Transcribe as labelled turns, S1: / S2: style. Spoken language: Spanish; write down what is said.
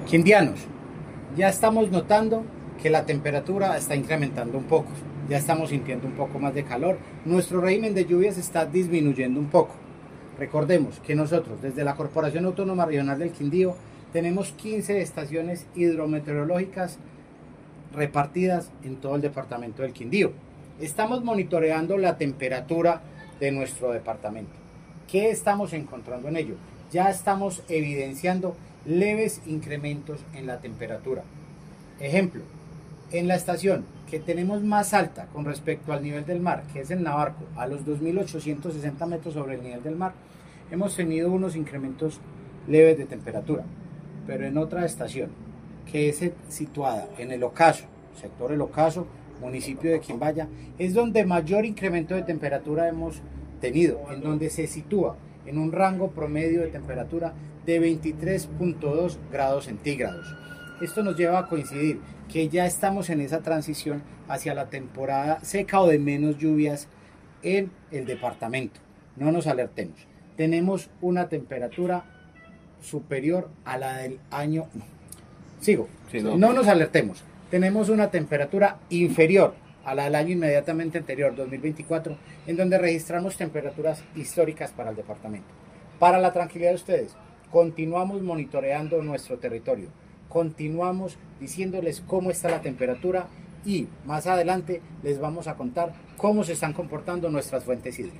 S1: Quindianos, ya estamos notando que la temperatura está incrementando un poco, ya estamos sintiendo un poco más de calor, nuestro régimen de lluvias está disminuyendo un poco. Recordemos que nosotros desde la Corporación Autónoma Regional del Quindío tenemos 15 estaciones hidrometeorológicas repartidas en todo el departamento del Quindío. Estamos monitoreando la temperatura de nuestro departamento. ¿Qué estamos encontrando en ello? Ya estamos evidenciando leves incrementos en la temperatura. Ejemplo, en la estación que tenemos más alta con respecto al nivel del mar, que es en Navarco, a los 2.860 metros sobre el nivel del mar, hemos tenido unos incrementos leves de temperatura. Pero en otra estación, que es situada en el Ocaso, sector El Ocaso, municipio de Quimbaya, es donde mayor incremento de temperatura hemos tenido, en donde se sitúa en un rango promedio de temperatura de 23.2 grados centígrados. Esto nos lleva a coincidir que ya estamos en esa transición hacia la temporada seca o de menos lluvias en el departamento. No nos alertemos. Tenemos una temperatura superior a la del año... No nos alertemos. Tenemos una temperatura inferior a la del año inmediatamente anterior, 2024, en donde registramos temperaturas históricas para el departamento. Para la tranquilidad de ustedes, continuamos monitoreando nuestro territorio, continuamos diciéndoles cómo está la temperatura y más adelante les vamos a contar cómo se están comportando nuestras fuentes hídricas.